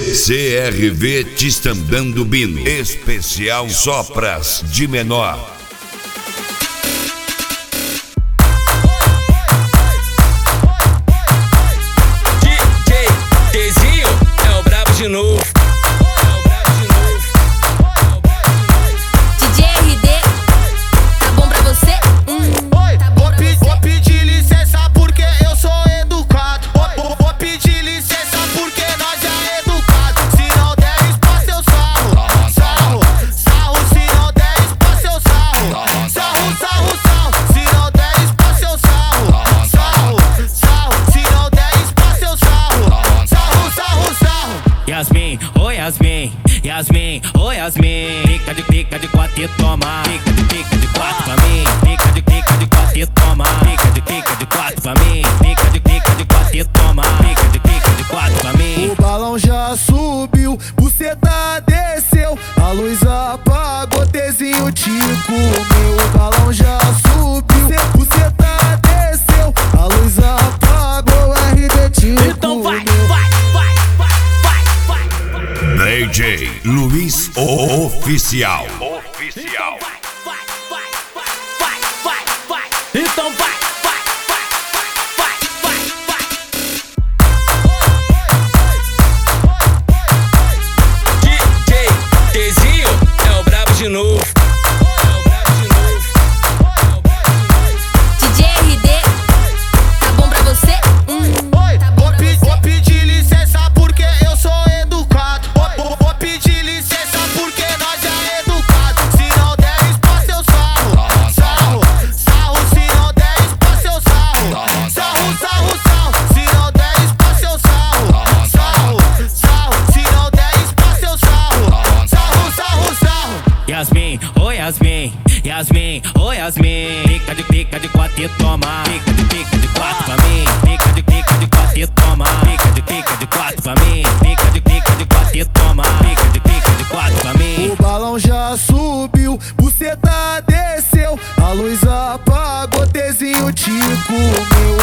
CRV Tistandando Bino. Especial só pras de menor. DJ Dezinho é o brabo de novo. DJ RD, tá bom pra você? Tá bom pra você? Vou pedir licença porque eu sou educado. Vou pedir licença porque nós é educado. Se não der espaço eu sarro, sarro, sarro. Se não der espaço eu sarro, sarro, sarro, sarro. Se não der espaço eu sarro, sarro, sarro. Se não der espaço eu sarro, sarro, sarro, sarro. Yasmin, oh Yasmin, Yasmin, oh Yasmin. Fica de quatro e toma. Fica de quatro pra mim. Fica de quatro e toma. Fica de quatro pra mim. Fica de quatro e toma. Fica de quatro pra mim. O balão já subiu, buceta desceu, a luz apagou, Tezinho te comeu. O balão já subiu, buceta desceu, a luz apagou, RD te comeu. Então vai. DJ Luiz Oficial. Então vai. DJ Dezinho é o brabo de novo. DJ RD, tá bom pra você? Tá bom pra você? Vou pedir licença porque eu sou educado. Vou pedir licença porque nós é educado. Se não der espaço eu sarro, sarro, sarro. Se não der espaço eu sarro, sarro, sarro, sarro. Se não der espaço eu sarro, sarro, sarro. Se não der espaço eu sarro, sarro, sarro, sarro. Yasmin, oh Yasmin, Yasmin, oh Yasmin. Fica de quatro e toma. Fica de quatro pra mim. Fica de quatro e toma. Fica de quatro pra mim. Fica de quatro e toma. Fica de quatro pra mim. O balão já subiu, buceta desceu, a luz apagou, Tezinho te comeu.